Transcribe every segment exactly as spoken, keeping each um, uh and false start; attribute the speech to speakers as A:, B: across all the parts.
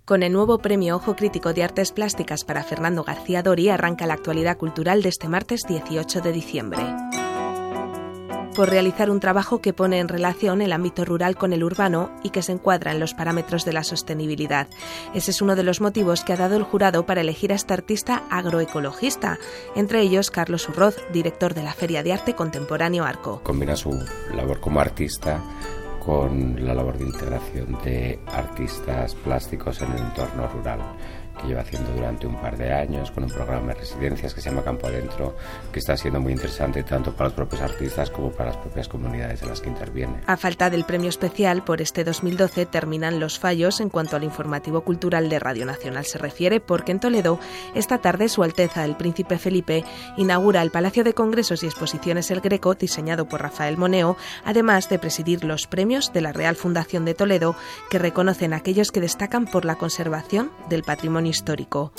A: Con el nuevo Premio Ojo Crítico de Artes Plásticas para Fernando García Dori arranca la actualidad cultural de este martes dieciocho de diciembre. Por realizar un trabajo que pone en relación el ámbito rural con el urbano y que se encuadra en los parámetros de la sostenibilidad. Ese es uno de los motivos que ha dado el jurado para elegir a este artista agroecologista, entre ellos Carlos Urroz, director de la Feria de Arte Contemporáneo Arco.
B: Combina su labor como artista con la labor de integración de artistas plásticos en el entorno rural, que lleva haciendo durante un par de años con un programa de residencias que se llama Campo Adentro, que está siendo muy interesante tanto para los propios artistas como para las propias comunidades en las que interviene.
A: A falta del premio especial por este dos mil doce terminan los fallos en cuanto al informativo cultural de Radio Nacional se refiere, porque en Toledo esta tarde Su Alteza el Príncipe Felipe inaugura el Palacio de Congresos y Exposiciones El Greco, diseñado por Rafael Moneo, además de presidir los premios de la Real Fundación de Toledo, que reconocen a aquellos que destacan por la conservación del patrimonio histórico.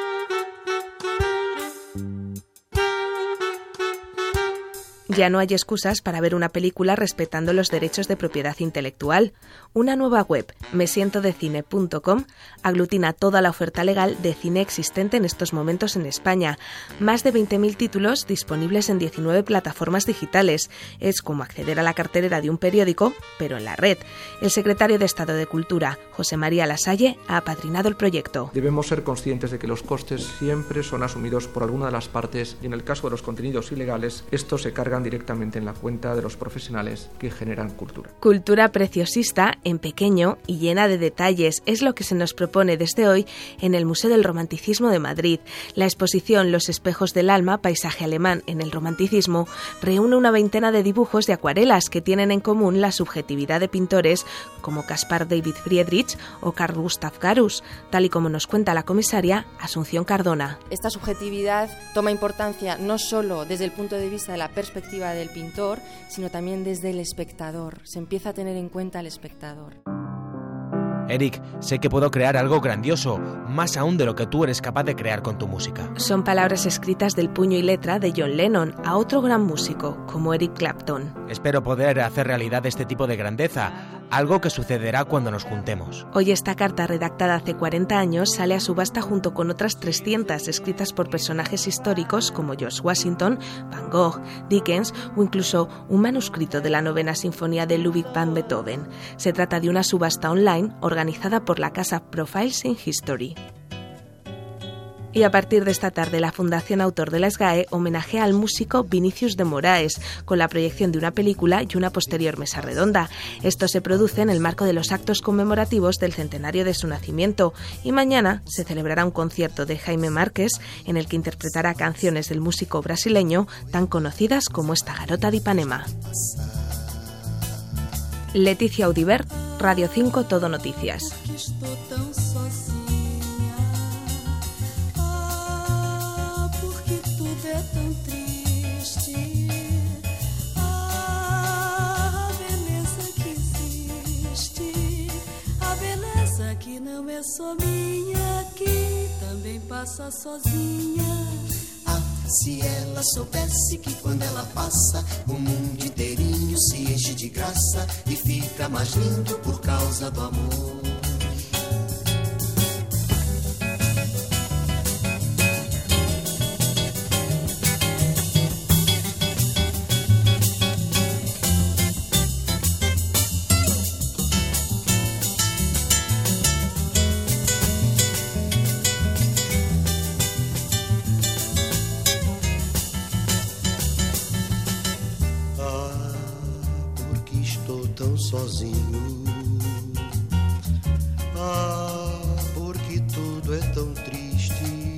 A: Ya no hay excusas para ver una película respetando los derechos de propiedad intelectual. Una nueva web, me siento de cine punto com, aglutina toda la oferta legal de cine existente en estos momentos en España. Más de veinte mil títulos disponibles en diecinueve plataformas digitales. Es como acceder a la cartelera de un periódico, pero en la red. El secretario de Estado de Cultura, José María Lasalle, ha apadrinado el proyecto.
C: Debemos ser conscientes de que los costes siempre son asumidos por alguna de las partes y en el caso de los contenidos ilegales, estos se cargan directamente en la cuenta de los profesionales que generan cultura.
A: Cultura preciosista, en pequeño y llena de detalles, es lo que se nos propone desde hoy en el Museo del Romanticismo de Madrid. La exposición Los espejos del alma, paisaje alemán en el romanticismo, reúne una veintena de dibujos de acuarelas que tienen en común la subjetividad de pintores como Caspar David Friedrich o Carl Gustav Garus, tal y como nos cuenta la comisaria Asunción Cardona.
D: Esta subjetividad toma importancia no solo desde el punto de vista de la perspectiva del pintor, sino también desde el espectador. Se empieza a tener en cuenta al espectador.
E: Eric, sé que puedo crear algo grandioso, más aún de lo que tú eres capaz de crear con tu música.
A: Son palabras escritas del puño y letra de John Lennon a otro gran músico, como Eric Clapton.
E: Espero poder hacer realidad este tipo de grandeza, algo que sucederá cuando nos juntemos.
A: Hoy esta carta, redactada hace cuarenta años, sale a subasta junto con otras trescientas escritas por personajes históricos como George Washington, Van Gogh, Dickens o incluso un manuscrito de la novena sinfonía de Ludwig van Beethoven. Se trata de una subasta online organizada por la casa Profiles in History. Y a partir de esta tarde, la Fundación Autor de la S G A E homenajea al músico Vinicius de Moraes con la proyección de una película y una posterior mesa redonda. Esto se produce en el marco de los actos conmemorativos del centenario de su nacimiento y mañana se celebrará un concierto de Jaime Márquez en el que interpretará canciones del músico brasileño tan conocidas como esta Garota de Ipanema. Leticia Audibert, Radio cinco Todo Noticias.
F: Que não é só minha, que também passa sozinha. Ah, se ela soubesse que quando ela passa, o mundo inteirinho se enche de graça e fica mais lindo por causa do amor. Sozinho, ah, porque tudo é tão triste,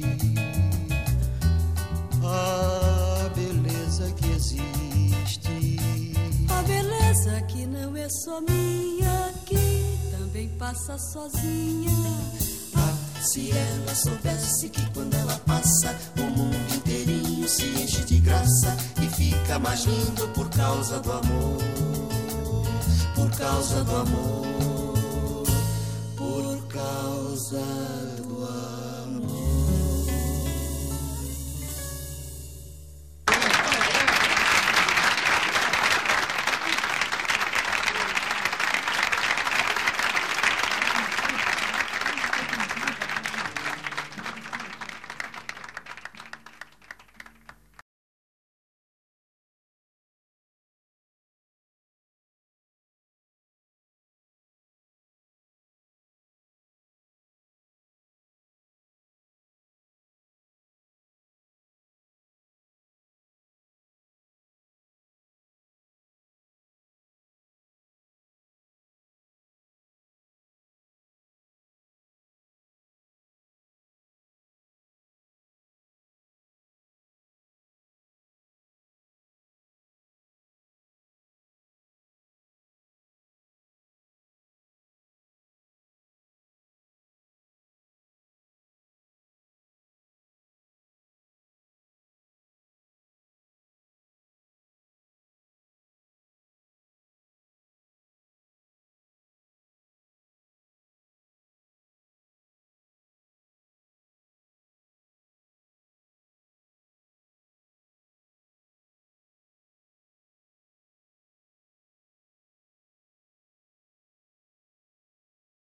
F: a beleza que existe, a beleza que não é só minha, que também passa sozinha. Ah, se ela soubesse que quando ela passa, o mundo inteirinho se enche de graça e fica mais lindo por causa do amor. Por causa do amor, por causa